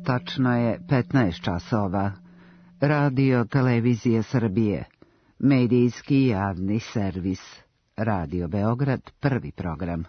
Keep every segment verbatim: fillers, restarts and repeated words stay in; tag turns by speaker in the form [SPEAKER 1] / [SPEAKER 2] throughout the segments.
[SPEAKER 1] Tačno je petnaest časova. Radio Televizije Srbije. Medijski javni servis. Radio Beograd, prvi program.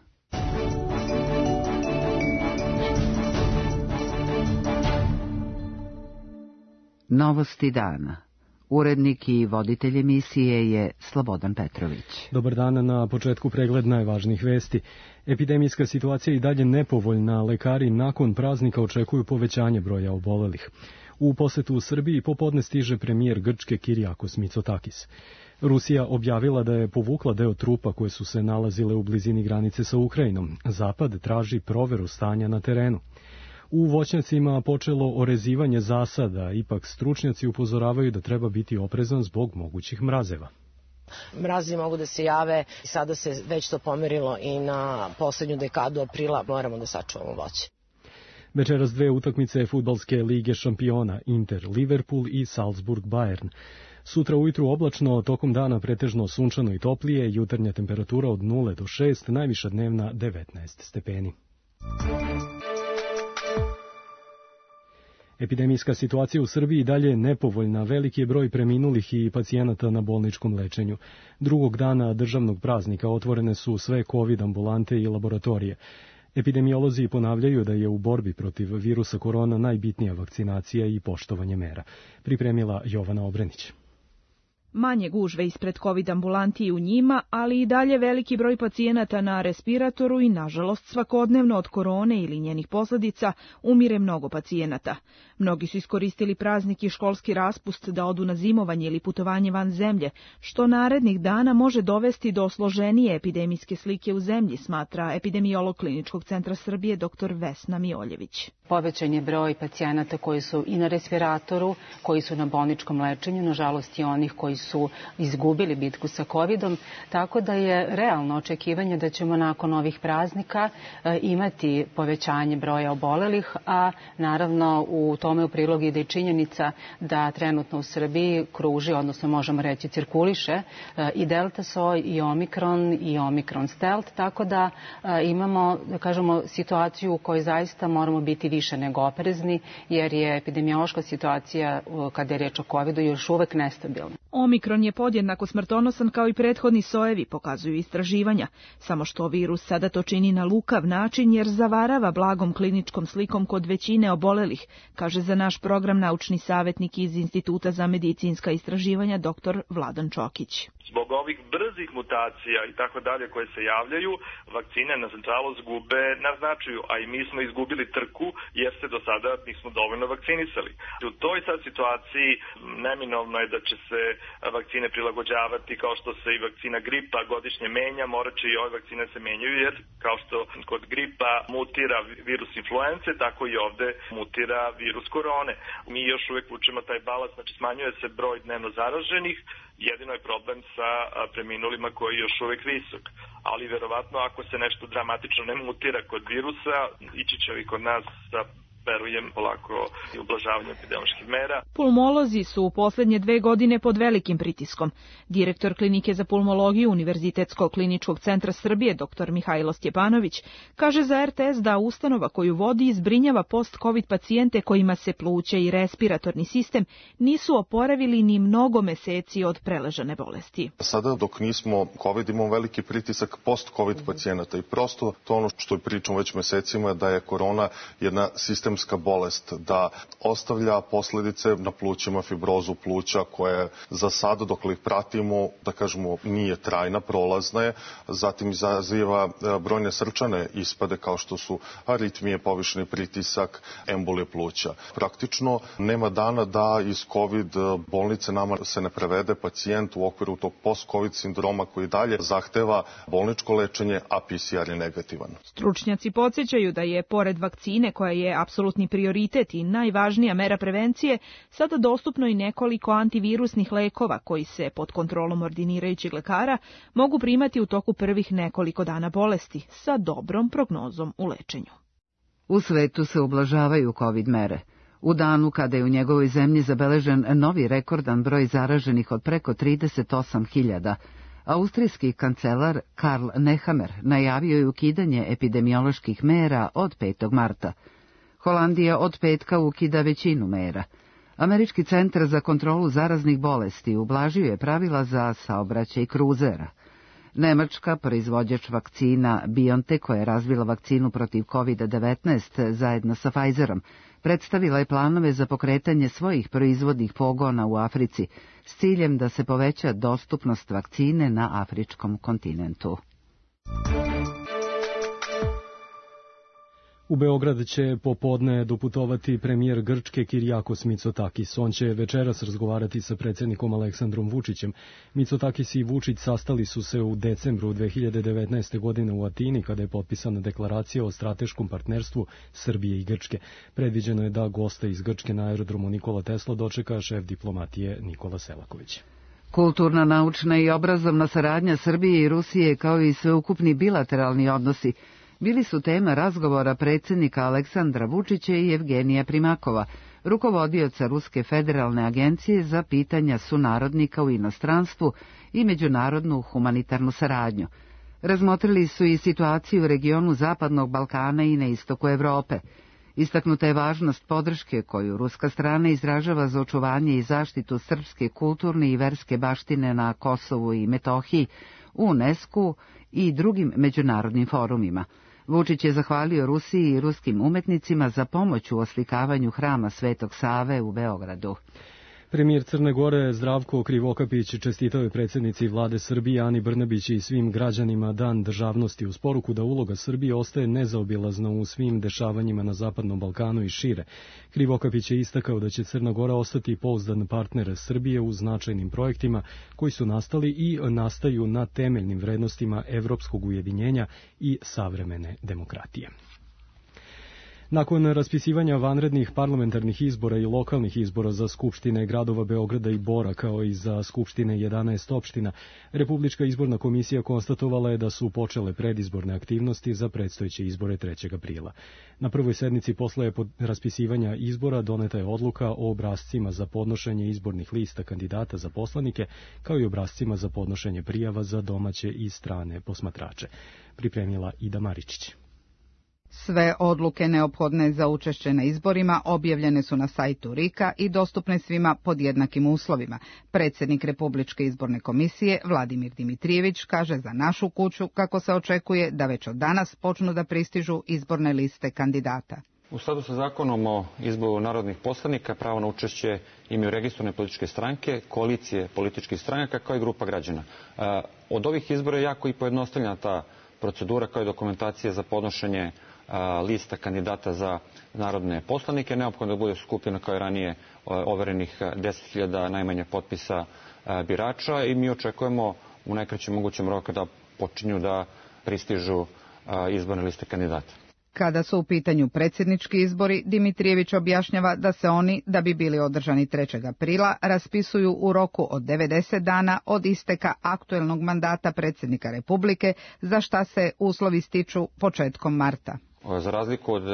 [SPEAKER 1] Novosti dana. Urednik i voditelj emisije je Slobodan Petrović.
[SPEAKER 2] Dobar dan, na početku pregled najvažnijih vesti. Epidemijska situacija je i dalje nepovoljna, lekari nakon praznika očekuju povećanje broja obolelih. U posetu u Srbiji popodne stiže premijer Grčke Kirijakos Mitsotakis. Rusija objavila da je povukla deo trupa koje su se nalazile u blizini granice sa Ukrajinom. Zapad traži proveru stanja na terenu. U voćnjacima počelo orezivanje zasada, ipak stručnjaci upozoravaju da treba biti oprezan zbog mogućih mrazeva.
[SPEAKER 3] Mrazi mogu da se jave, sada se već to pomerilo i na poslednju dekadu aprila, moramo da sačuvamo voće.
[SPEAKER 2] Večeras dve utakmice fudbalske lige šampiona, Inter Liverpool i Salzburg Bayern. Sutra ujutru oblačno, tokom dana pretežno sunčano i toplije, jutarnja temperatura od nula do šest, najviša dnevna devetnaest stepeni. Epidemijska situacija u Srbiji dalje je nepovoljna, veliki je broj preminulih i pacijenata na bolničkom lečenju. Drugog dana državnog praznika otvorene su sve COVID ambulante i laboratorije. Epidemiolozi ponavljaju da je u borbi protiv virusa korona najbitnija vakcinacija i poštovanje mera. Pripremila Jovana Obrenić.
[SPEAKER 4] Manje gužve ispred COVID ambulanti i u njima, ali i dalje veliki broj pacijenata na respiratoru i, nažalost, svakodnevno od korone ili njenih posljedica umire mnogo pacijenata. Mnogi su iskoristili praznik i školski raspust da odu na zimovanje ili putovanje van zemlje, što narednih dana može dovesti do složenije epidemijske slike u zemlji, smatra epidemiolog Kliničkog centra Srbije dr Vesna Mioljević.
[SPEAKER 5] Povećan je broj pacijenata koji su i na respiratoru, koji su na bolničkom lečenju, nažalost i onih koji su izgubili bitku sa covidom, tako da je realno očekivanje da ćemo nakon ovih praznika imati povećanje broja obolelih, a naravno u tome u prilog ide i činjenica da trenutno u Srbiji kruži, odnosno možemo reći cirkuliše i delta soj i omikron i omikron stealth, tako da imamo, da kažemo, situaciju u kojoj zaista moramo biti više nego oprezni, jer je epidemiološka situacija kada je reč o covidu još uvek nestabilna.
[SPEAKER 4] Omikron je podjednako smrtonosan kao i prethodni sojevi, pokazuju istraživanja, samo što virus sada to čini na lukav način jer zavarava blagom kliničkom slikom kod većine obolelih, kaže za naš program naučni savjetnik iz Instituta za medicinska istraživanja dr Vladan Čokić.
[SPEAKER 6] Zbog ovih brzih mutacija i tako dalje koje se javljaju, vakcine nažalost gube na značaju, a i mi smo izgubili trku jer se do sada nismo dovoljno vakcinisali. U toj sad situaciji neminovno je da će se vakcine prilagođavati kao što se i vakcina gripa godišnje menja, morat će i ove vakcine se menjaju jer kao što kod gripa mutira virus influence, tako i ovde mutira virus korone. Mi još uvek učimo taj balans, znači smanjuje se broj dnevno zaraženih, jedino je problem sa preminulima koji je još uvek visok. Ali verovatno ako se nešto dramatično ne mutira kod virusa, ići će i kod nas sa verujem polako i ublažavanje epidemioloških mera.
[SPEAKER 4] Pulmolozi su u poslednje dve godine pod velikim pritiskom. Direktor Klinike za pulmologiju Univerzitetskog kliničkog centra Srbije dr Mihajlo Stjepanović kaže za er te es da ustanova koju vodi zbrinjava post-covid pacijente kojima se pluće i respiratorni sistem nisu oporavili ni mnogo meseci od preležane bolesti.
[SPEAKER 7] Sada dok nismo covid imamo veliki pritisak post-covid pacijenata i prosto to ono što pričamo već mesecima da je korona jedna sistem bolest, da ostavlja posledice na plućima, fibrozu pluća koje za sada dok ih pratimo, da kažemo, nije trajna, prolazna je, zatim izaziva brojne srčane ispade kao što su aritmije, povišeni pritisak, embolije pluća. Praktično nema dana da iz COVID bolnice nama se ne prevede pacijent u okviru tog post-covid sindroma koji dalje zahteva bolničko lečenje, a pe ce er je negativan.
[SPEAKER 4] Stručnjaci podsjećaju da je pored vakcine koja je apsolutno apsolutni prioritet i najvažnija mera prevencije, sada dostupno i nekoliko antivirusnih lekova koji se pod kontrolom ordinirajućeg lekara mogu primati u toku prvih nekoliko dana bolesti sa dobrom prognozom u lečenju.
[SPEAKER 1] U svetu se ublažavaju COVID mere. U danu kada je u njegovoj zemlji zabeležen novi rekordan broj zaraženih od preko trideset osam hiljada, austrijski kancelar Karl Nehammer najavio je ukidanje epidemioloških mera od petog marta. Holandija od petka ukida većinu mera. Američki centar za kontrolu zaraznih bolesti ublažio je pravila za saobraćaj kruzera. Nemačka, proizvođač vakcina BioNTech, koja je razvila vakcinu protiv kovid devetnaest zajedno sa Pfizerom, predstavila je planove za pokretanje svojih proizvodnih pogona u Africi s ciljem da se poveća dostupnost vakcine na afričkom kontinentu.
[SPEAKER 2] U Beograd će popodne doputovati premijer Grčke Kyriakos Mitsotakis. On će večeras razgovarati sa predsjednikom Aleksandrom Vučićem. Mitsotakis i Vučić sastali su se u decembru dve hiljade devetnaeste. godine u Atini, kada je potpisana deklaracija o strateškom partnerstvu Srbije i Grčke. Predviđeno je da gosta iz Grčke na aerodromu Nikola Tesla dočeka šef diplomatije Nikola Selaković.
[SPEAKER 1] Kulturna, naučna i obrazovna saradnja Srbije i Rusije, kao i sveukupni bilateralni odnosi, bili su tema razgovora predsjednika Aleksandra Vučića i Evgenija Primakova, rukovodioca Ruske federalne agencije za pitanja sunarodnika u inostranstvu i međunarodnu humanitarnu saradnju. Razmotrili su i situaciju u regionu Zapadnog Balkana i na istoku Evrope. Istaknuta je važnost podrške koju ruska strana izražava za očuvanje i zaštitu srpske kulturne i verske baštine na Kosovu i Metohiji, u UNESCO i drugim međunarodnim forumima. Vučić je zahvalio Rusiji i ruskim umetnicima za pomoć u oslikavanju hrama Svetog Save u Beogradu.
[SPEAKER 2] Premijer Crne Gore Zdravko Krivokapić čestitao je predsjednici vlade Srbije Ani Brnabić i svim građanima Dan državnosti uz poruku da uloga Srbije ostaje nezaobilazna u svim dešavanjima na Zapadnom Balkanu i šire. Krivokapić je istakao da će Crna Gora ostati pouzdan partner Srbije u značajnim projektima koji su nastali i nastaju na temeljnim vrednostima evropskog ujedinjenja i savremene demokratije. Nakon raspisivanja vanrednih parlamentarnih izbora i lokalnih izbora za skupštine gradova Beograda i Bora, kao i za skupštine jedanaest opština, Republička izborna komisija konstatovala je da su počele predizborne aktivnosti za predstojeće izbore trećeg aprila. Na prvoj sednici posle raspisivanja izbora doneta je odluka o obrascima za podnošenje izbornih lista kandidata za poslanike, kao i obrascima za podnošenje prijava za domaće i strane posmatrače. Pripremila Ida Maričić.
[SPEAKER 8] Sve odluke neophodne za učešće na izborima objavljene su na sajtu RIK-a i dostupne svima pod jednakim uslovima. Predsjednik Republičke izborne komisije Vladimir Dimitrijević kaže za Našu kuću kako se očekuje da već od danas počnu da pristižu izborne liste kandidata.
[SPEAKER 9] U skladu sa zakonom o izboru narodnih poslanika pravo na učešće imaju registrovane političke stranke, koalicije političkih stranaka kao i grupa građana. Od ovih izbora je jako i pojednostavljena ta procedura kao i dokumentacija za podnošenje lista kandidata za narodne poslanike. Neophodno da bude skupljeno kao i ranije overenih deset hiljada najmanje potpisa birača i mi očekujemo u najkraćem mogućem roku da počinju da pristižu izborne liste kandidata.
[SPEAKER 8] Kada su u pitanju predsjednički izbori, Dimitrijević objašnjava da se oni, da bi bili održani trećeg aprila, raspisuju u roku od devedeset dana od isteka aktuelnog mandata predsjednika Republike, za šta se uslovi stiču početkom marta.
[SPEAKER 9] Za razliku od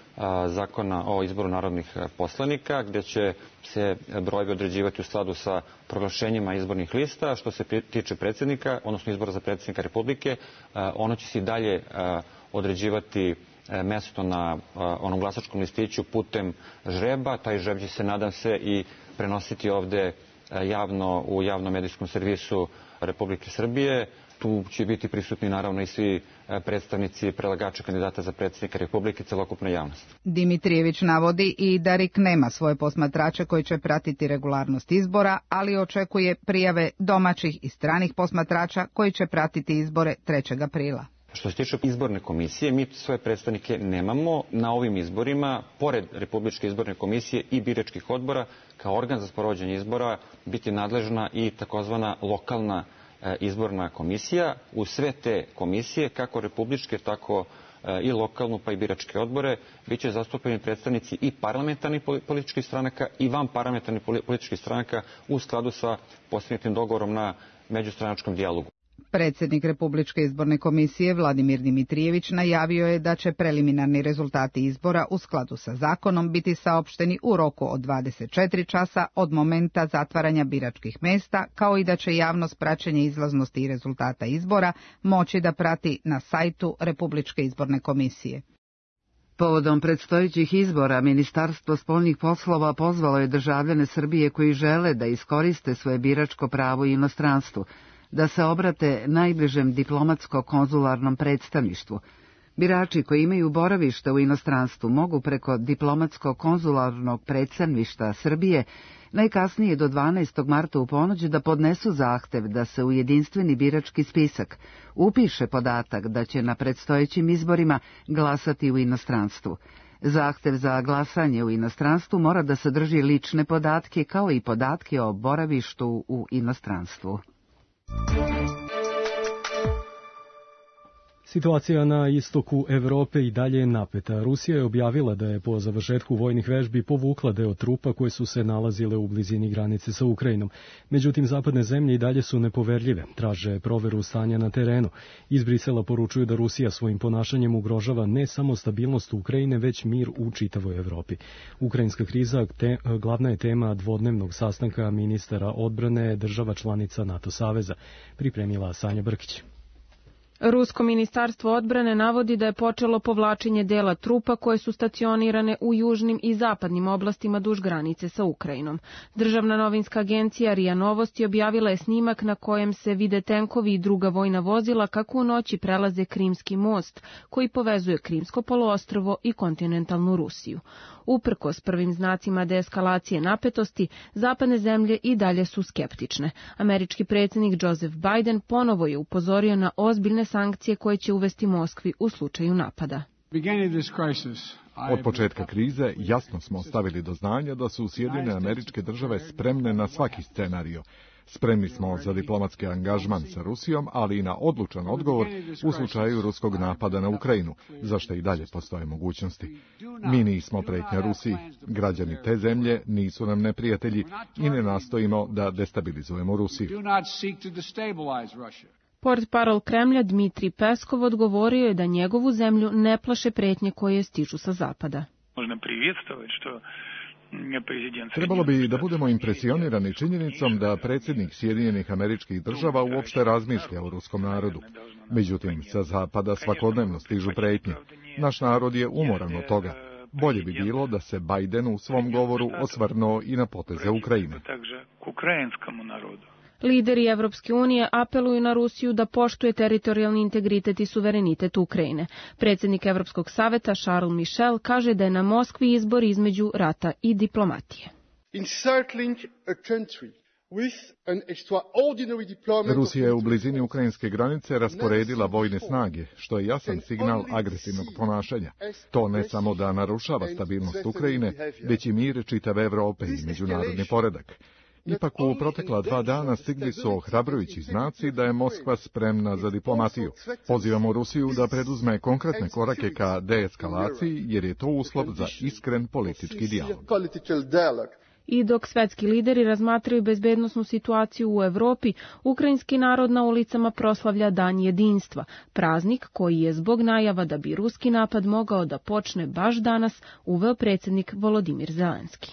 [SPEAKER 9] zakona o izboru narodnih poslanika, gdje će se brojevi određivati u skladu sa proglašenjima izbornih lista, što se tiče predsjednika, odnosno izbora za predsjednika Republike, ono će se i dalje određivati mesto na onom glasačkom listiću putem žreba. Taj žreb će se, nadam se, i prenositi ovde javno u javnom medijskom servisu Republike Srbije. Tu će biti prisutni naravno i svi predstavnici predlagača kandidata za predsjednika Republike, celokupna javnost.
[SPEAKER 8] Dimitrijević navodi i da RIK nema svoje posmatrače koji će pratiti regularnost izbora, ali očekuje prijave domaćih i stranih posmatrača koji će pratiti izbore trećeg aprila.
[SPEAKER 9] Što se tiče izborne komisije, mi svoje predstavnike nemamo na ovim izborima. Pored Republičke izborne komisije i biračkih odbora, kao organ za sprovođenje izbora biti nadležna i takozvana lokalna izborna komisija. U sve te komisije, kako republičke, tako i lokalnu, pa i biračke odbore, bit će zastupljeni predstavnici i parlamentarnih političkih stranaka i van parlamentarnih političkih stranaka u skladu sa postignutim dogovorom na međustranačkom dijalogu.
[SPEAKER 8] Predsjednik Republičke izborne komisije Vladimir Dimitrijević najavio je da će preliminarni rezultati izbora u skladu sa zakonom biti saopšteni u roku od dvadeset četiri časa od momenta zatvaranja biračkih mesta, kao i da će javnost praćenje izlaznosti i rezultata izbora moći da prati na sajtu Republičke izborne komisije.
[SPEAKER 1] Povodom predstojećih izbora, Ministarstvo spoljnih poslova pozvalo je državljane Srbije koji žele da iskoriste svoje biračko pravo u inostranstvu, da se obrate najbližem diplomatsko-konzularnom predstavništvu. Birači koji imaju boravište u inostranstvu mogu preko diplomatsko-konzularnog predstavništva Srbije najkasnije do dvanaestog marta u ponoć da podnesu zahtev da se u jedinstveni birački spisak upiše podatak da će na predstojećim izborima glasati u inostranstvu. Zahtev za glasanje u inostranstvu mora da sadrži lične podatke kao i podatke o boravištu u inostranstvu.
[SPEAKER 2] Situacija na istoku Evrope i dalje je napeta. Rusija je objavila da je po završetku vojnih vežbi povukla deo trupa koje su se nalazile u blizini granice sa Ukrajinom. Međutim, zapadne zemlje i dalje su nepoverljive, traže proveru stanja na terenu. Iz Brisela poručuju da Rusija svojim ponašanjem ugrožava ne samo stabilnost Ukrajine, već mir u čitavoj Evropi. Ukrajinska kriza te, glavna je tema dvodnevnog sastanka ministara odbrane država članica NATO saveza, pripremila Sanja Brkić.
[SPEAKER 10] Rusko ministarstvo odbrane navodi da je počelo povlačenje dela trupa koje su stacionirane u južnim i zapadnim oblastima duž granice sa Ukrajinom. Državna novinska agencija RIA Novosti objavila je snimak na kojem se vide tenkovi i druga vojna vozila kako u noći prelaze Krimski most, koji povezuje Krimsko poluostrvo i kontinentalnu Rusiju. Uprkos prvim znacima deeskalacije napetosti, zapadne zemlje i dalje su skeptične. Američki predsjednik Joseph Biden ponovo je upozorio na ozbiljne sankcije koje će uvesti Moskvi u slučaju napada.
[SPEAKER 11] Od početka krize jasno smo stavili do znanja da su Sjedinjene Američke Države spremne na svaki scenario. Spremni smo za diplomatski angažman sa Rusijom, ali i na odlučan odgovor u slučaju ruskog napada na Ukrajinu, za što i dalje postoje mogućnosti. Mi nismo pretnja Rusiji, građani te zemlje nisu nam neprijatelji i ne nastojimo da destabilizujemo Rusiju.
[SPEAKER 10] Portparol Kremlja Dmitrij Peskov odgovorio je da njegovu zemlju ne plaše pretnje koje stižu sa zapada.
[SPEAKER 11] Trebalo bi da budemo impresionirani činjenicom da predsjednik Sjedinjenih Američkih Država uopšte razmišlja o ruskom narodu. Međutim, sa zapada svakodnevno stižu pretnje. Naš narod je umoran od toga. Bolje bi bilo da se Biden u svom govoru osvrnuo i na poteze Ukrajine.
[SPEAKER 10] Lideri Evropske unije apeluju na Rusiju da poštuje teritorijalni integritet i suverenitet Ukrajine. Predsjednik Evropskog saveta Charles Michel kaže da je na Moskvi izbor između rata i diplomatije.
[SPEAKER 11] Rusija je u blizini ukrajinske granice rasporedila vojne snage, što je jasan signal agresivnog ponašanja. To ne samo da narušava stabilnost Ukrajine, već i mir čitave Evrope i međunarodni poredak. Ipak u protekla dva dana stigli su ohrabrujući znaci da je Moskva spremna za diplomatiju. Pozivamo Rusiju da preduzme konkretne korake ka deeskalaciji, jer je to uslov za iskren politički dijalog.
[SPEAKER 10] I dok svetski lideri razmatraju bezbednosnu situaciju u Evropi, ukrajinski narod na ulicama proslavlja Dan jedinstva, praznik koji je zbog najava da bi ruski napad mogao da počne baš danas uveo predsjednik Volodimir Zelenski.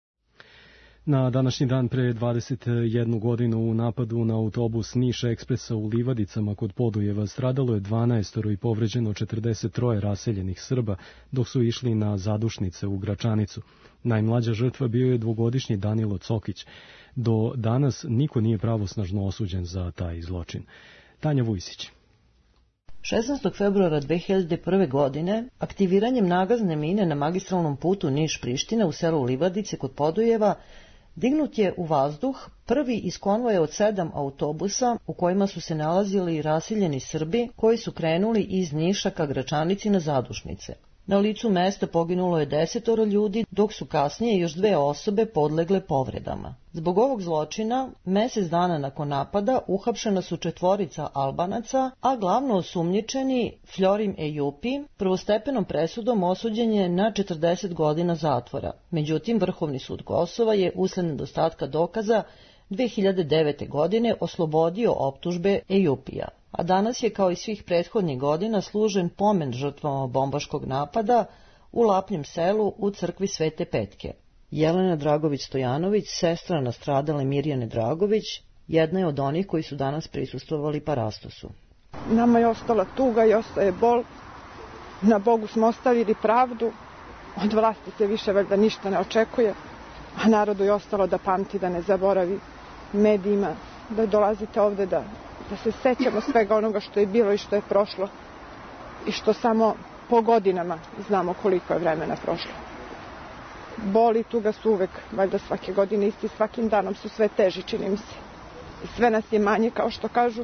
[SPEAKER 2] Na današnji dan pre dvadeset jednu godinu u napadu na autobus Niš Ekspresa u Livadicama kod Podujeva stradalo je dvanaestoro i povređeno četrdeset troje raseljenih Srba dok su išli na zadušnice u Gračanicu. Najmlađa žrtva bio je dvogodišnji Danilo Cokić. Do danas niko nije pravosnažno osuđen za taj zločin. Tanja Vujsić.
[SPEAKER 12] šesnaestog februara dve hiljade prve. godine aktiviranjem nagazne mine na magistralnom putu Niš-Priština u selu Livadice kod Podujeva dignut je u vazduh prvi iz konvoja od sedam autobusa u kojima su se nalazili raseljeni Srbi koji su krenuli iz Niša ka Gračanici na zadušnice. Na licu mesta poginulo je desetoro ljudi, dok su kasnije još dve osobe podlegle povredama. Zbog ovog zločina, mesec dana nakon napada, uhapšena su četvorica Albanaca, a glavno osumnjičeni Florim Ejupi prvostepenom presudom osuđen je na četrdeset godina zatvora. Međutim, Vrhovni sud Kosova je usled nedostatka dokaza dve hiljade devete. godine oslobodio optužbe Ejupija. A danas je, kao i svih prethodnih godina, služen pomen žrtvama bombaškog napada u Lapnjem selu u crkvi Svete Petke. Jelena Dragović-Stojanović, sestra nastradale Mirjane Dragović, jedna je od onih koji su danas prisustvovali parastosu.
[SPEAKER 13] Nama je ostala tuga i ostaje bol Na Bogu smo ostavili pravdu, od vlasti se više valjda ništa ne očekuje, a narodu je ostalo da pamti, da ne zaboravi, medijima, da dolazite ovde, da, da se sećamo svega onoga što je bilo i što je prošlo i što samo po godinama znamo koliko je vremena prošlo. Boli i tuga su uvek, valjda svake godine isti, svakim danom su sve teži, čini mi se. I sve nas je manje, kao što kažu.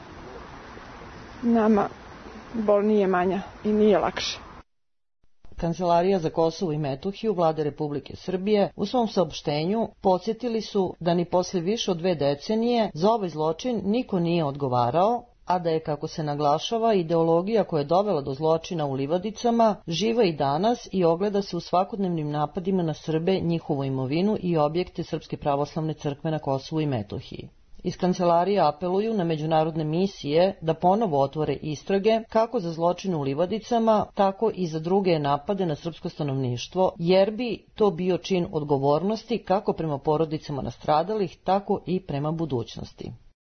[SPEAKER 13] Nama bol nije manja i nije lakše.
[SPEAKER 12] Kancelarija za Kosovo i Metohiju Vlade Republike Srbije u svom saopštenju podsjetili su da ni posle više od dve decenije za ovaj zločin niko nije odgovarao, a da je, kako se naglašava, ideologija koja je dovela do zločina u Livadicama živa i danas i ogleda se u svakodnevnim napadima na Srbe, njihovu imovinu i objekte Srpske pravoslavne crkve na Kosovu i Metohiji. Iz kancelarije apeluju na međunarodne misije da ponovo otvore istrage kako za zločine u Livadicama, tako i za druge napade na srpsko stanovništvo, jer bi to bio čin odgovornosti kako prema porodicama nastradalih, tako i prema budućnosti.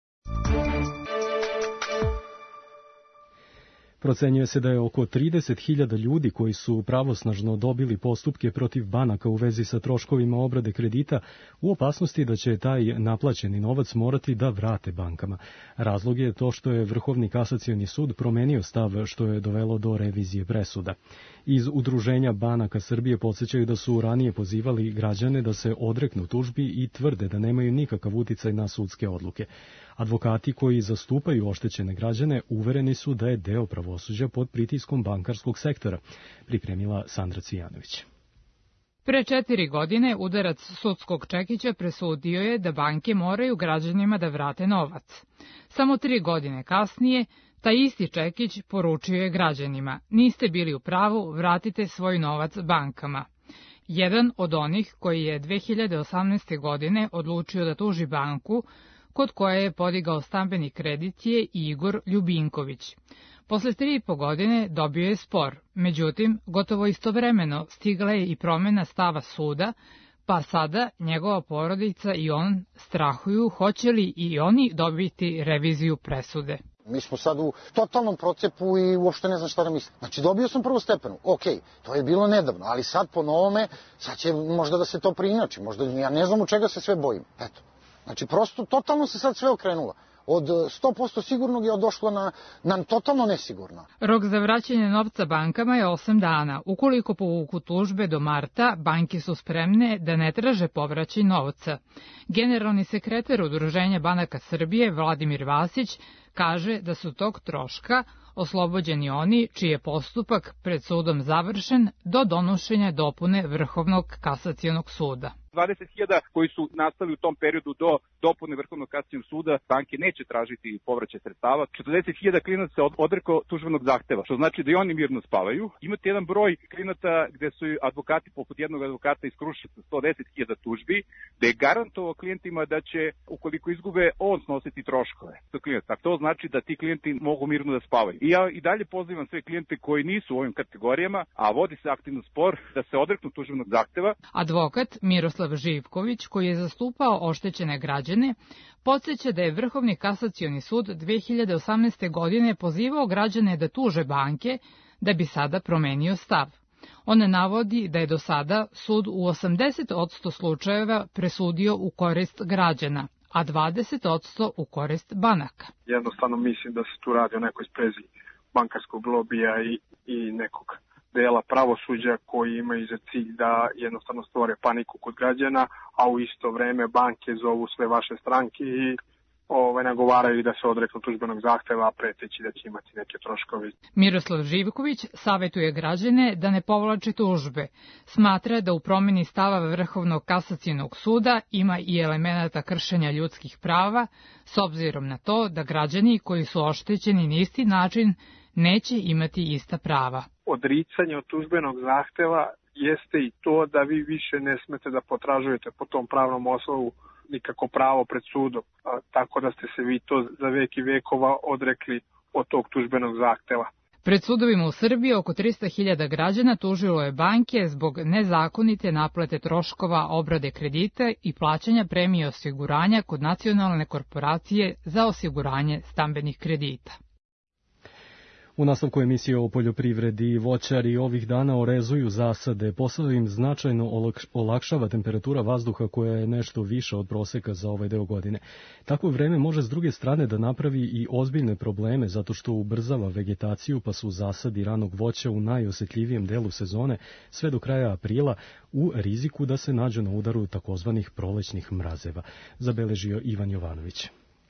[SPEAKER 2] Procenjuje se da je oko trideset hiljada ljudi koji su pravosnažno dobili postupke protiv banaka u vezi sa troškovima obrade kredita u opasnosti da će taj naplaćeni novac morati da vrate bankama. Razlog je to što je Vrhovni kasacioni sud promenio stav, što je dovelo do revizije presuda. Iz Udruženja banaka Srbije podsjećaju da su ranije pozivali građane da se odreknu tužbi i tvrde da nemaju nikakav uticaj na sudske odluke. Advokati koji zastupaju oštećene građane uvereni su da je deo pravosuđa pod pritiskom bankarskog sektora, pripremila Sandra Cvijanović.
[SPEAKER 14] Pre četiri godine udarac sudskog čekića presudio je da banke moraju građanima da vrate novac. Samo tri godine kasnije, taj isti čekić poručio je građanima: niste bili u pravu, vratite svoj novac bankama. Jedan od onih koji je dve hiljade osamnaeste. godine odlučio da tuži banku kod koje je podigao stambeni kredit je Igor Ljubinković. Posle tri i po godine dobio je spor, međutim, gotovo istovremeno stigla je i promena stava suda, pa sada njegova porodica i on strahuju hoće li i oni dobiti reviziju presude.
[SPEAKER 15] Mi smo sad u totalnom procepu i uopšte ne znam šta da mislim. Znači, dobio sam prvu stepenu, ok, to je bilo nedavno, ali sad po novome, sad će možda da se to preinači, možda ja ne znam u čega se sve bojim, eto. Znači, prosto, totalno se sad sve okrenulo. Od sto posto sigurnog je došlo na, na totalno nesigurno.
[SPEAKER 14] Rok za vraćanje novca bankama je osam dana. Ukoliko povuku tužbe do marta, banke su spremne da ne traže povraćaj novca. Generalni sekretar Udruženja banaka Srbije, Vladimir Vasić, kaže da su tog troška oslobođeni oni čiji je postupak pred sudom završen do donošenja dopune Vrhovnog kasacionog suda.
[SPEAKER 16] dvadeset hiljada koji su nastali u tom periodu do dopune Vrhovnog kasacionog suda, banke neće tražiti povraćaj sredstava. četrdeset hiljada klijenata se odreklo tužbenog zahteva, što znači da i oni mirno spavaju. Imate jedan broj klijenata gde su advokati, poput jednog advokata iz Kruševca, sto deset hiljada tužbi, gde je garantovao klijentima da će, ukoliko izgube, on snositi troškove. To znači da ti klijenti mogu mirno da spavaju. I ja i dalje pozivam sve klijente koji nisu u ovim kategorijama, a vodi se aktivno spor, da se odreknu tužbenog zahteva.
[SPEAKER 14] Advokat Miroslav Živković, koji je zastupao oštećene građane, podsjeća da je Vrhovni kasacioni sud dve hiljade osamnaeste. godine pozivao građane da tuže banke, da bi sada promenio stav. On navodi da je do sada sud u osamdeset posto slučajeva presudio u korist građana, a dvadeset posto u korist banaka.
[SPEAKER 17] Jednostavno mislim da se tu radi o nekoj sprezi bankarskog lobija i, i nekog dela pravosuđa koji imaju za cilj da jednostavno stvore paniku kod građana, a u isto vreme banke zovu sve vaše stranke i ove, nagovaraju da se odreknu tužbenog zahteva, preteći da će imati neke troškovi.
[SPEAKER 14] Miroslav Živković savetuje građane da ne povlače tužbe. Smatra da u promjeni stava Vrhovnog kasacionog suda ima i elemenata kršenja ljudskih prava, s obzirom na to da građani koji su oštećeni na isti način neće imati ista prava.
[SPEAKER 17] Odricanje od tužbenog zahteva jeste i to da vi više ne smete da potražujete po tom pravnom osnovu nikako pravo pred sudom, a, tako da ste se vi to za veki vekova odrekli od tog tužbenog zahteva.
[SPEAKER 14] Pred sudovima u Srbiji oko trista hiljada građana tužilo je banke zbog nezakonite naplate troškova obrade kredita i plaćanja premije osiguranja kod Nacionalne korporacije za osiguranje stambenih kredita.
[SPEAKER 2] U nastavku emisije o poljoprivredi voćari ovih dana orezuju zasade. Posao im značajno olakšava temperatura vazduha koja je nešto više od proseka za ovaj deo godine. Takvo vreme može s druge strane da napravi i ozbiljne probleme zato što ubrzava vegetaciju, pa su zasadi ranog voća u najosetljivijem delu sezone sve do kraja aprila u riziku da se nađu na udaru takozvanih prolećnih mrazeva, zabeležio Ivan Jovanović.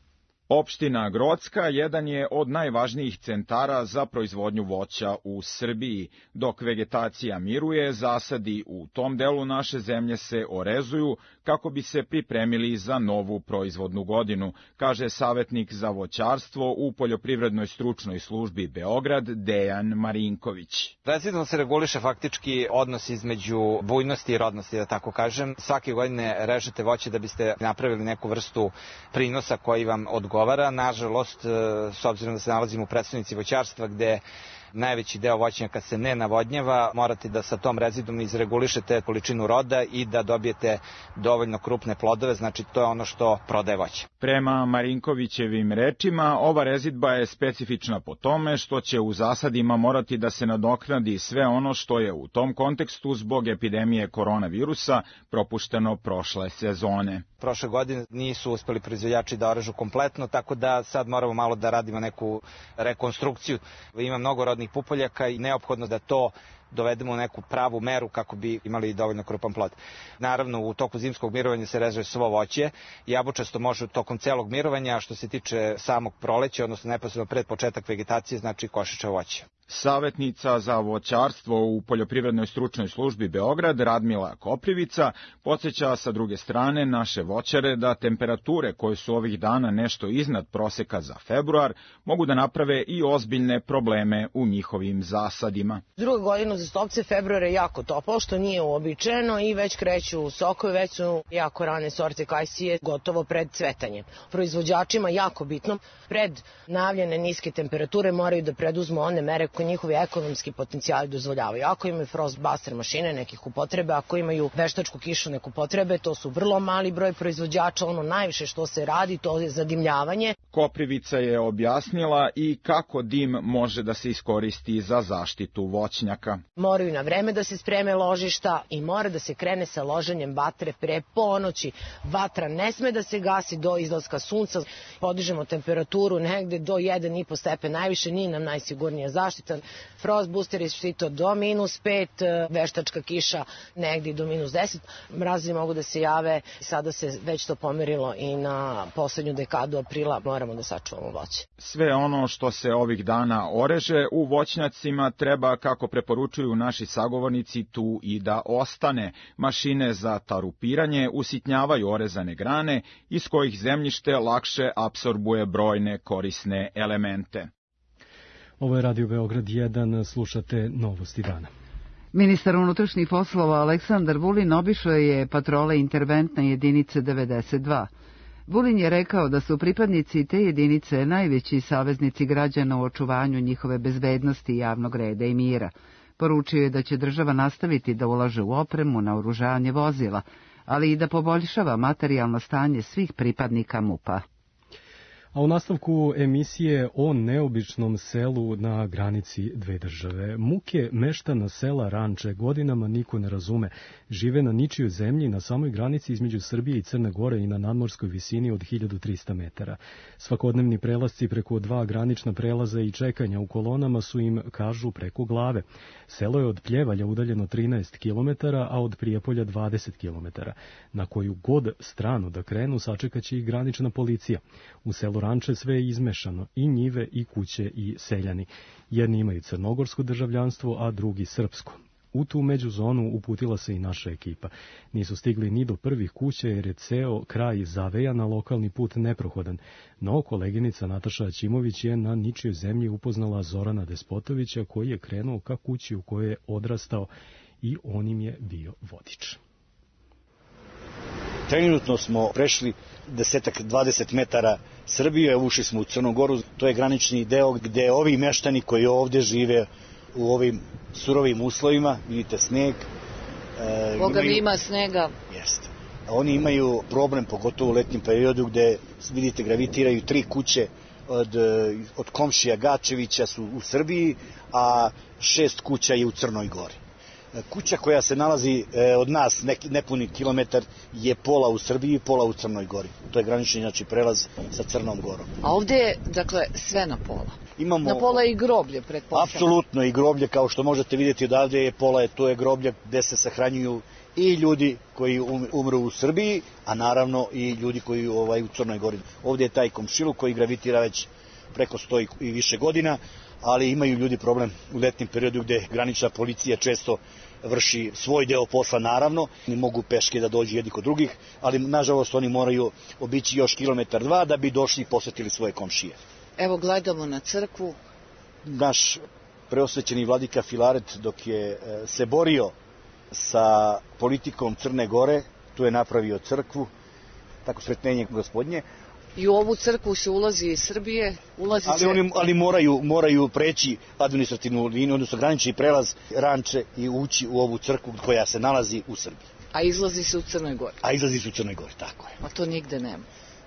[SPEAKER 18] Opština Grocka jedan je od najvažnijih centara za proizvodnju voća u Srbiji. Dok vegetacija miruje, zasadi u tom delu naše zemlje se orezuju kako bi se pripremili za novu proizvodnu godinu, kaže savetnik za voćarstvo u Poljoprivrednoj stručnoj službi Beograd Dejan Marinković.
[SPEAKER 19] Rezidom se reguliše faktički odnos između bujnosti i rodnosti, da tako kažem. Svake godine režete voće da biste napravili neku vrstu prinosa koji vam odgovara. Nažalost, s obzirom da se nalazimo u predstavnici voćarstva gde najveći deo voćnjaka se ne navodnjava, morate da sa tom rezidom izregulišete količinu roda i da dobijete dovoljno krupne plodove, znači to je ono što prodaje voće.
[SPEAKER 18] Prema Marinkovićevim rečima, ova rezidba je specifična po tome što će u zasadima morati da se nadoknadi sve ono što je u tom kontekstu zbog epidemije koronavirusa propušteno prošle sezone.
[SPEAKER 19] Prošle godine nisu uspeli proizvođači da orežu kompletno, tako da sad moramo malo da radimo neku rekonstrukciju. Ima mnogo rodnih pupoljaka i neophodno da to dovedemo u neku pravu meru kako bi imali dovoljno krupan plod. Naravno, u toku zimskog mirovanja se reže svo voće. Jabučasto može tokom celog mirovanja, a što se tiče samog proleća, odnosno neposredno pred početak vegetacije, znači košičavo voće.
[SPEAKER 18] Savetnica za voćarstvo u Poljoprivrednoj stručnoj službi Beograd Radmila Koprivica podsjeća sa druge strane naše voćare da temperature koje su ovih dana nešto iznad proseka za februar mogu da naprave i ozbiljne probleme u njihovim zasadima.
[SPEAKER 3] Druga godina za stopce februar je jako toplo, što nije uobičajeno i već kreću sokovi, već su jako rane sorte kajsije gotovo pred cvetanjem. Proizvođačima jako bitno, pred najavljene niske temperature moraju da preduzmu one mere koje njihovi ekonomski potencijali dozvoljavaju. Ako imaju frostbuster mašine nekih upotrebe, ako imaju veštačku kišu neku potrebe, to su vrlo mali broj proizvođača, ono najviše što se radi to je zadimljavanje.
[SPEAKER 18] Koprivica je objasnila i kako dim može da se iskoristi za zaštitu voćnjaka.
[SPEAKER 3] Moraju na vreme da se spreme ložišta i mora da se krene sa loženjem vatre pre ponoći. Vatra ne sme da se gasi do izlaska sunca. Podižemo temperaturu negde do jedan i po stepen, najviše nije nam najsigurnija zaštita. Frost booster je štito do minus pet, veštačka kiša negdje do minus deset. Mrazi mogu da se jave, sada se već to pomerilo i na poslednju dekadu aprila moramo da sačuvamo voće.
[SPEAKER 18] Sve ono što se ovih dana oreže u voćnjacima treba, kako preporučuju naši sagovornici, tu i da ostane. Mašine za tarupiranje usitnjavaju orezane grane iz kojih zemljište lakše apsorbuje brojne korisne elemente.
[SPEAKER 2] Ovo je Radio Beograd jedan, slušate Novosti dana.
[SPEAKER 1] Ministar unutrašnjih poslova Aleksandar Vulin obišao je patrole interventne jedinice devedeset dva. Vulin je rekao da su pripadnici te jedinice najveći saveznici građana u očuvanju njihove bezbednosti i javnog reda i mira. Poručio je da će država nastaviti da ulaže u opremu, naoružanje vozila, ali i da poboljšava materijalno stanje svih pripadnika MUP-a.
[SPEAKER 2] A u nastavku emisije o neobičnom selu na granici dve države. Muke meštana sela Ranče godinama niko ne razume. Žive na ničijoj zemlji na samoj granici između Srbije i Crne Gore i na nadmorskoj visini od hiljadu trista metara. Svakodnevni prelasci preko dva granična prelaza i čekanja u kolonama su im, kažu, preko glave. Selo je od Pljevalja udaljeno trinaest kilometara, a od Prijepolja dvadeset kilometara. Na koju god stranu da krenu sačekaće ih granična policija. U selu Ranče sve je izmešano, i njive, i kuće, i seljani. Jedni imaju crnogorsko državljanstvo, a drugi srpsko. U tu međuzonu uputila se i naša ekipa. Nisu stigli ni do prvih kuća jer je ceo kraj zavejan, a lokalni put neprohodan. No, koleginica Nataša Ćimović je na ničijoj zemlji upoznala Zorana Despotovića, koji je krenuo ka kući u kojoj je odrastao i on im je bio vodič.
[SPEAKER 20] Trenutno smo prešli desetak, dvadeset metara Srbije, ušli smo u Crnu Goru, to je granični deo gde ovi meštani koji ovde žive u ovim surovim uslovima, vidite sneg.
[SPEAKER 21] E, Boga imaju, ima snega.
[SPEAKER 20] Jeste. Oni imaju problem, pogotovo u letnjem periodu, gde vidite gravitiraju tri kuće od, od komšija Gačevića su u Srbiji, a šest kuća je u Crnoj Gori. Kuća koja se nalazi od nas neki nepuni kilometar je pola u Srbiji, pola u Crnoj Gori. To je granični znači prelaz sa Crnom Gorom.
[SPEAKER 21] A ovdje je dakle sve na pola.
[SPEAKER 20] Imamo,
[SPEAKER 21] na pola i groblje, pretpostavljam.
[SPEAKER 20] Apsolutno i groblje, kao što možete vidjeti odavde je pola, to je groblje gde se sahranjuju i ljudi koji umru u Srbiji, a naravno i ljudi koji ovaj, u Crnoj Gori. Ovdje je taj komšiluk koji gravitira već preko sto i više godina, ali imaju ljudi problem u letnjem periodu gde granična policija često vrši svoj deo posla, naravno, ne mogu peške da dođu jedni kod drugih, ali nažalost oni moraju obići još kilometar dva da bi došli i posetili svoje komšije.
[SPEAKER 21] Evo gledamo na crkvu.
[SPEAKER 20] Naš preosvećeni vladika Filaret dok je se borio sa politikom Crne Gore, tu je napravio crkvu, tako sretnenje gospodnje.
[SPEAKER 21] I u ovu crkvu se ulazi iz Srbije, ulazi
[SPEAKER 20] ali,
[SPEAKER 21] će...
[SPEAKER 20] oni, ali moraju, moraju preći administrativnu liniju, odnosno granični prelaz Ranče i ući u ovu crkvu koja se nalazi u Srbiji.
[SPEAKER 21] A izlazi se u Crnoj Gori.
[SPEAKER 20] A izlazi se u Crnoj Gori, tako je.
[SPEAKER 21] A to nigde nema.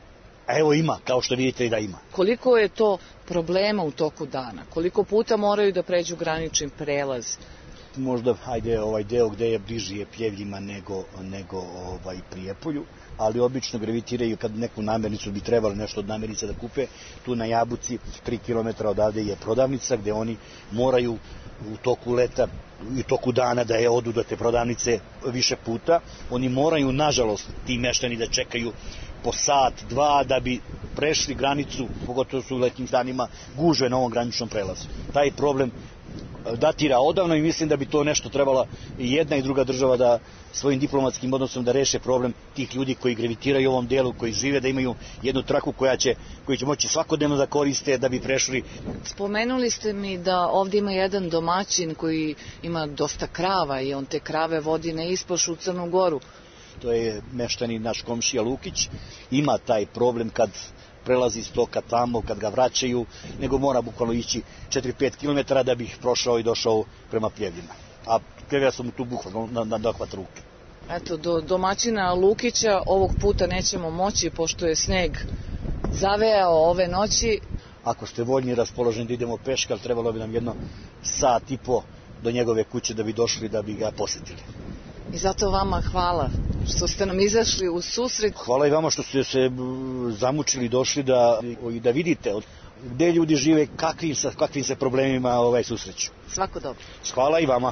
[SPEAKER 20] A evo ima, kao što vidite i da ima.
[SPEAKER 21] Koliko je to problema u toku dana? Koliko puta moraju da pređu granični prelaz?
[SPEAKER 20] Možda, ajde, ovaj deo gde je bliži je Pljevljima nego, nego ovaj, Prijepolju, ali obično gravitiraju kad neku namirnicu bi trebali nešto od namirnica da kupe. Tu na Jabuci, tri kilometra odavde je prodavnica gde oni moraju u toku leta i u toku dana da je odu do te prodavnice više puta. Oni moraju, nažalost, ti meštani da čekaju po sat, dva, da bi prešli granicu, pogotovo su u letnjim danima gužve na ovom graničnom prelazu. Taj problem datira odavno i mislim da bi to nešto trebala i jedna i druga država da svojim diplomatskim odnosom da reše problem tih ljudi koji gravitiraju u ovom delu, koji žive, da imaju jednu traku koja će, koji će moći svakodnevno da koriste da bi prešli.
[SPEAKER 21] Spomenuli ste mi da ovdje ima jedan domaćin koji ima dosta krava i on te krave vodi na ispašu u Crnu Goru.
[SPEAKER 20] To je meštani naš komšija Lukić, ima taj problem kad prelazi stoka tamo, kad ga vraćaju, nego mora bukvalno ići četiri do pet kilometara da bi prošao i došao prema Pljevljima. A Pljevlja su mu tu bukvalno na, na dohvat ruke.
[SPEAKER 21] Eto, do domaćina Lukića ovog puta nećemo moći, pošto je sneg zavejao ove noći.
[SPEAKER 20] Ako ste voljni i raspoloženi da idemo peške, ali trebalo bi nam jedno sat i po do njegove kuće da bi došli, da bi ga posetili.
[SPEAKER 21] I zato vama hvala što ste nam izašli u susret.
[SPEAKER 20] Hvala i vama što ste se zamučili, došli da, da vidite gde ljudi žive, kakvim, kakvim se problemima ovaj, susreću.
[SPEAKER 21] Svako dobro.
[SPEAKER 20] Hvala i vama.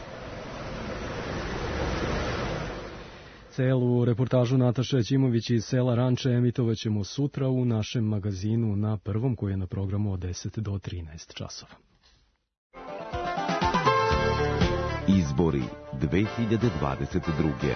[SPEAKER 2] Celu reportažu Nataše Ćimović iz sela Ranče emitovat ćemo sutra u našem magazinu na Prvom, koji je na programu od deset do trinaest časova.
[SPEAKER 5] Izbori dve hiljade dvadeset druge.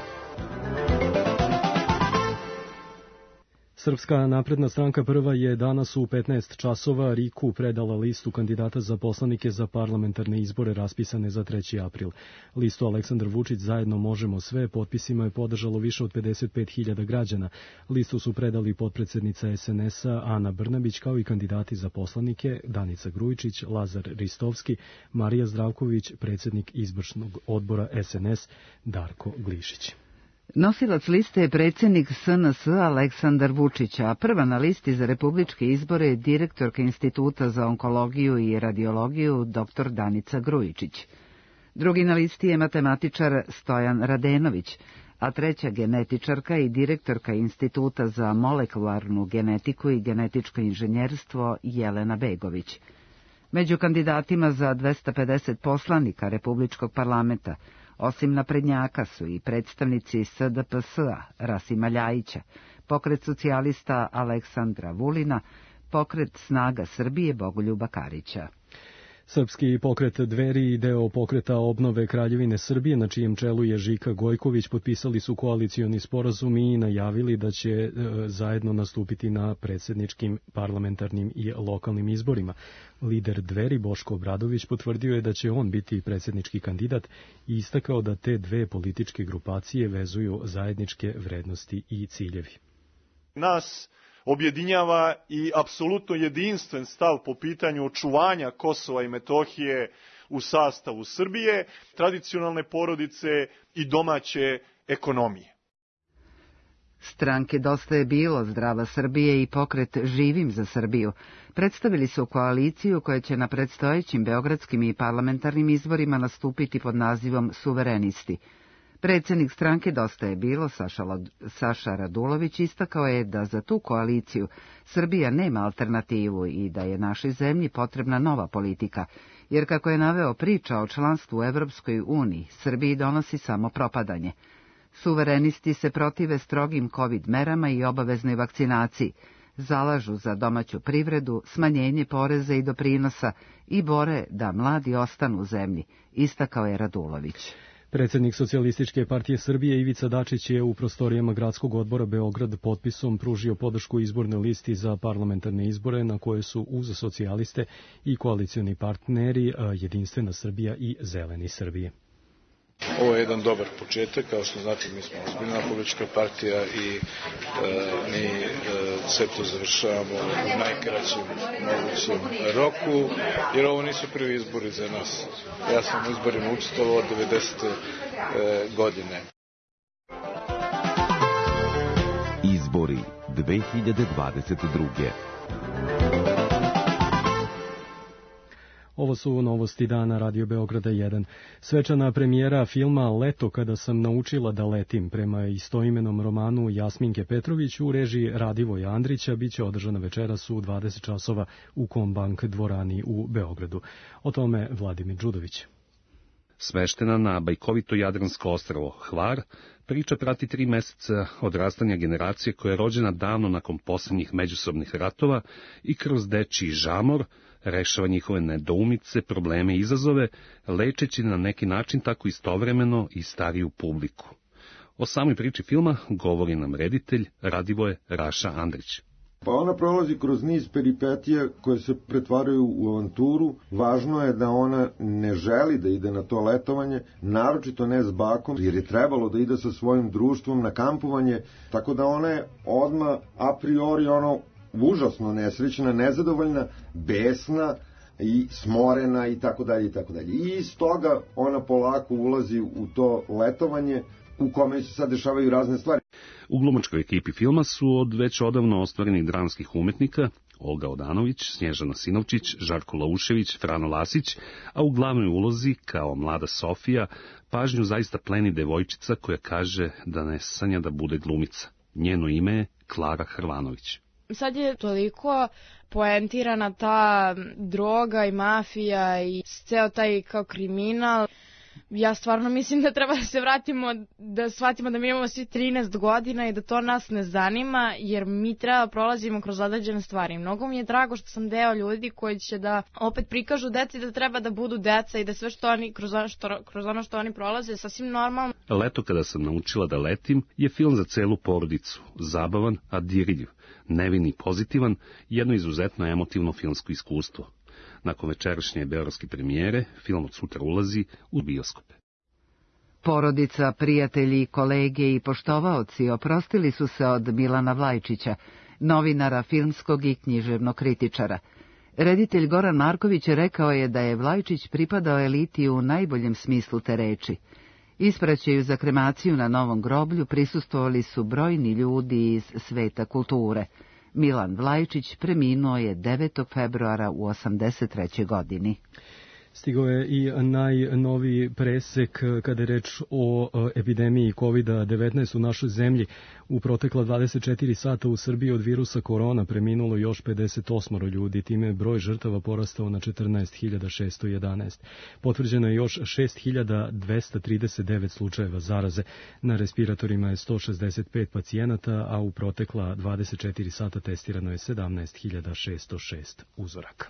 [SPEAKER 2] Srpska napredna stranka prva je danas u petnaest časova Riku predala listu kandidata za poslanike za parlamentarne izbore raspisane za treći april. Listu Aleksandar Vučić zajedno možemo sve potpisima je podržalo više od pedeset pet hiljada građana. Listu su predali potpredsednica es en es-a Ana Brnabić kao i kandidati za poslanike Danica Grujičić, Lazar Ristovski, Marija Zdravković, predsednik izvršnog odbora es en es Darko Glišić.
[SPEAKER 1] Nosilac liste je predsjednik es en es Aleksandar Vučić, a prva na listi za republičke izbore je direktorka Instituta za onkologiju i radiologiju dr Danica Grujičić. Drugi na listi je matematičar Stojan Radenović, a treća genetičarka i direktorka Instituta za molekularnu genetiku i genetičko inženjerstvo Jelena Begović. Među kandidatima za dvesta pedeset poslanika Republičkog parlamenta osim naprednjaka su i predstavnici es de pe es-a Rasima Ljajića, pokret socijalista Aleksandra Vulina, pokret Snaga Srbije Bogoljuba Karića.
[SPEAKER 2] Srpski pokret Dveri i deo pokreta obnove Kraljevine Srbije, na čijem čelu je Žika Gojković, potpisali su koalicioni sporazum i najavili da će e, zajedno nastupiti na predsjedničkim, parlamentarnim i lokalnim izborima. Lider Dveri Boško Obradović potvrdio je da će on biti predsjednički kandidat i istakao da te dve političke grupacije vezuju zajedničke vrednosti i ciljevi.
[SPEAKER 22] Nas objedinjava i apsolutno jedinstven stav po pitanju očuvanja Kosova i Metohije u sastavu Srbije, tradicionalne porodice i domaće ekonomije.
[SPEAKER 1] Stranke Dosta je bilo, Zdrava Srbije i Pokret Živim za Srbiju predstavili su koaliciju koja će na predstojećim beogradskim i parlamentarnim izborima nastupiti pod nazivom Suverenisti. Predsjednik stranke Dosta je bilo, Saša, Saša Radulović, istakao je da za tu koaliciju Srbija nema alternativu i da je našoj zemlji potrebna nova politika, jer kako je naveo priča o članstvu u Evropskoj uniji, Srbiji donosi samo propadanje. Suverenisti se protive strogim COVID merama i obaveznoj vakcinaciji, zalažu za domaću privredu, smanjenje poreza i doprinosa i bore da mladi ostanu u zemlji, istakao je Radulović.
[SPEAKER 2] Predsjednik Socijalističke partije Srbije Ivica Dačić je u prostorijama Gradskog odbora Beograd potpisom pružio podršku izbornoj listi za parlamentarne izbore na koje su uz socijaliste i koalicioni partneri Jedinstvena Srbija i Zeleni Srbije.
[SPEAKER 6] Ovo je jedan dobar početak, kao što znate mi smo ozbiljna politička partija i e, mi e, sve to završavamo u najkraćem mogućem roku, jer ovo nisu prvi izbori za nas. Ja sam u izborima učestvovao od devedesete E, godine.
[SPEAKER 5] Izbori dve hiljade dvadeset druge.
[SPEAKER 2] Ovo su novosti dana Radio Beograda jedan. Svečana premijera filma Leto kada sam naučila da letim prema istoimenom romanu Jasminke Petrović u režiji Radivoja Andrića biće održana večeras u dvadeset časova u Kombank dvorani u Beogradu. O tome Vladimir Đudović.
[SPEAKER 7] Smeštena na bajkovito Jadransko ostrvo Hvar, priča prati tri meseca odrastanja generacije koja je rođena davno nakon posljednjih međusobnih ratova i kroz dečiji žamor rešava njihove nedoumice, probleme i izazove, lečeći na neki način tako istovremeno i stariju publiku. O samoj priči filma govori nam reditelj Radivoje Raša Andrić.
[SPEAKER 23] Pa ona prolazi kroz niz peripetija koje se pretvaraju u avanturu. Važno je da ona ne želi da ide na to letovanje, naročito ne s bakom, jer je trebalo da ide sa svojim društvom na kampovanje, tako da ona je odmah a priori ono užasno nesrećna, nezadovoljna, besna i smorena i tako dalje i tako dalje. I iz toga ona polako ulazi u to letovanje u kome se sad dešavaju razne stvari.
[SPEAKER 7] U glumačkoj ekipi filma su od već odavno ostvarenih dramskih umetnika Olga Odanović, Snježana Sinovčić, Žarko Laušević, Frano Lasić, a u glavnoj ulozi, kao mlada Sofija, pažnju zaista pleni devojčica koja kaže da ne sanja da bude glumica. Njeno ime je Klara Hrvanović.
[SPEAKER 24] Sad je toliko poentirana ta droga i mafija i ceo taj kao kriminal. Ja stvarno mislim da treba da se vratimo, da shvatimo da mi imamo svi trinaest godina i da to nas ne zanima, jer mi treba da prolazimo kroz određene stvari. Mnogo mi je drago što sam deo ljudi koji će da opet prikažu deci da treba da budu deca i da sve što oni, kroz ono što, kroz ono što oni prolaze, sasvim normalno.
[SPEAKER 7] Leto kada sam naučila da letim je film za celu porodicu, zabavan, a dirljiv, nevin i pozitivan, jedno izuzetno emotivno filmsko iskustvo. Nakon večerašnje beogradske premijere, film od sutra ulazi u bioskope.
[SPEAKER 1] Porodica, prijatelji, kolege i poštovaoci oprostili su se od Milana Vlajčića, novinara, filmskog i književnog kritičara. Reditelj Goran Marković rekao je da je Vlajčić pripadao eliti u najboljem smislu te reči. Ispraćaju za kremaciju na Novom groblju prisustvovali su brojni ljudi iz sveta kulture. Milan Vlajčić preminuo je devetog februara u osamdeset trećoj godini.
[SPEAKER 2] Stigao je i najnoviji presek kada je reč o epidemiji kovid devetnaest u našoj zemlji. U protekla dvadeset četiri sata u Srbiji od virusa korona preminulo još pedeset osam ljudi, time je broj žrtava porastao na četrnaest hiljada šesto jedanaest. Potvrđeno je još šest hiljada dvesta trideset devet slučajeva zaraze. Na respiratorima je sto šezdeset pet pacijenata, a u protekla dvadeset četiri sata testirano je sedamnaest hiljada šesto šest uzoraka.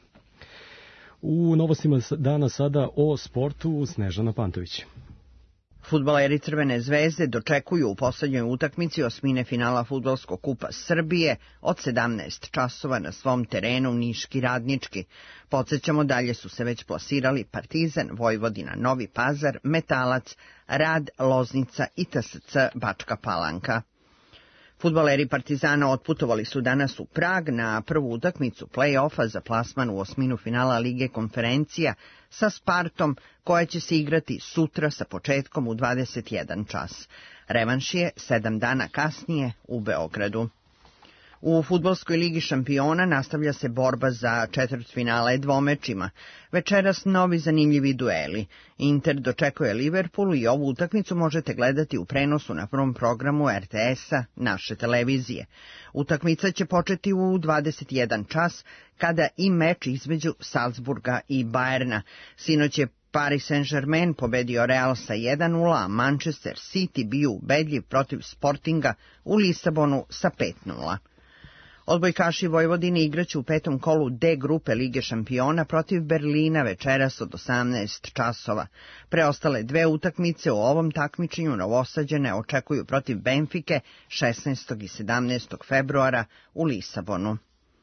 [SPEAKER 2] U novostima dana sada o sportu Snežana Pantović.
[SPEAKER 25] Fudbaleri Crvene zvezde dočekuju u poslednjoj utakmici osmine finala Fudbalskog kupa Srbije od sedamnaest časova na svom terenu Niški Radnički. Podsjećamo, dalje su se već plasirali Partizan, Vojvodina, Novi Pazar, Metalac, Rad, Loznica i T S C Bačka Palanka. Fudbaleri Partizana otputovali su danas u Prag na prvu utakmicu play-offa za plasman u osminu finala Lige konferencija sa Spartom, koja će se igrati sutra sa početkom u dvadeset jedan čas. Revanš je sedam dana kasnije u Beogradu. U Fudbalskoj ligi šampiona nastavlja se borba za četvrtfinale dvomečima. Večeras novi zanimljivi dueli. Inter dočekuje Liverpool i ovu utakmicu možete gledati u prenosu na prvom programu R T S-a naše televizije. Utakmica će početi u dvadeset jedan čas, kada i meč između Salzburga i Bajerna. Sinoć je Paris Saint-Germain pobedio Real sa jedan nula, a Manchester City bio ubedljiv protiv Sportinga u Lisabonu sa pet nula. Odbojkaši Vojvodine igraće u petom kolu D grupe Lige šampiona protiv Berlina večeras od osamnaest časova. Preostale dve utakmice u ovom takmičenju Novosađane očekuju protiv Benfike šesnaestog i sedamnaestog februara u Lisabonu.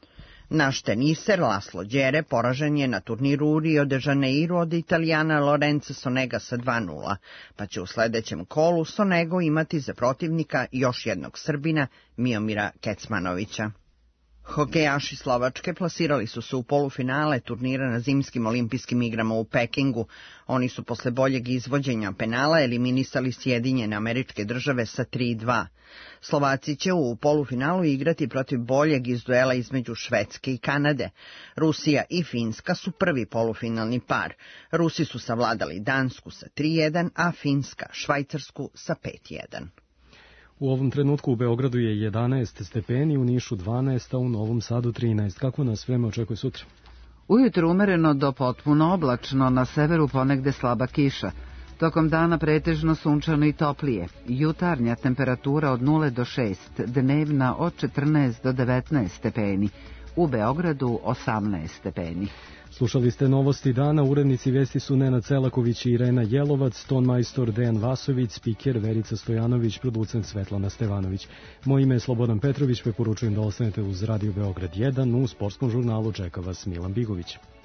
[SPEAKER 25] Naš teniser Laslo Đere poražen je na turniru u Rio de Janeiro od Italijana Lorenza Sonega sa dva nula, pa će u sledećem kolu Sonego imati za protivnika još jednog Srbina, Miomira Kecmanovića. Hokejaši Slovačke plasirali su se u polufinale turnira na zimskim olimpijskim igrama u Pekingu. Oni su posle boljeg izvođenja penala eliminisali Sjedinjene Američke Države sa tri dva. Slovaci će u polufinalu igrati protiv boljeg iz duela između Švedske i Kanade. Rusija i Finska su prvi polufinalni par. Rusi su savladali Dansku sa tri jedan, a Finska Švajcarsku sa pet jedan.
[SPEAKER 2] U ovom trenutku u Beogradu je jedanaest stepeni, u Nišu dvanaest, a u Novom Sadu trinaest. Kako nas vreme očekuje sutra?
[SPEAKER 1] Ujutru umereno do potpuno oblačno, na severu ponegde slaba kiša. Tokom dana pretežno sunčano i toplije. Jutarnja temperatura od nula do šest, dnevna od četrnaest do devetnaest stepeni. U Beogradu osamnaest stepeni.
[SPEAKER 2] Slušali ste novosti dana, urednici vesti su Nenad Celaković i Irena Jelovac, ton majstor Dejan Vasović, spiker Verica Stojanović, producent Svetlana Stevanović. Moje ime je Slobodan Petrović, preporučujem da ostanete uz Radio Beograd jedan, u sportskom žurnalu čeka vas Milan Bigović.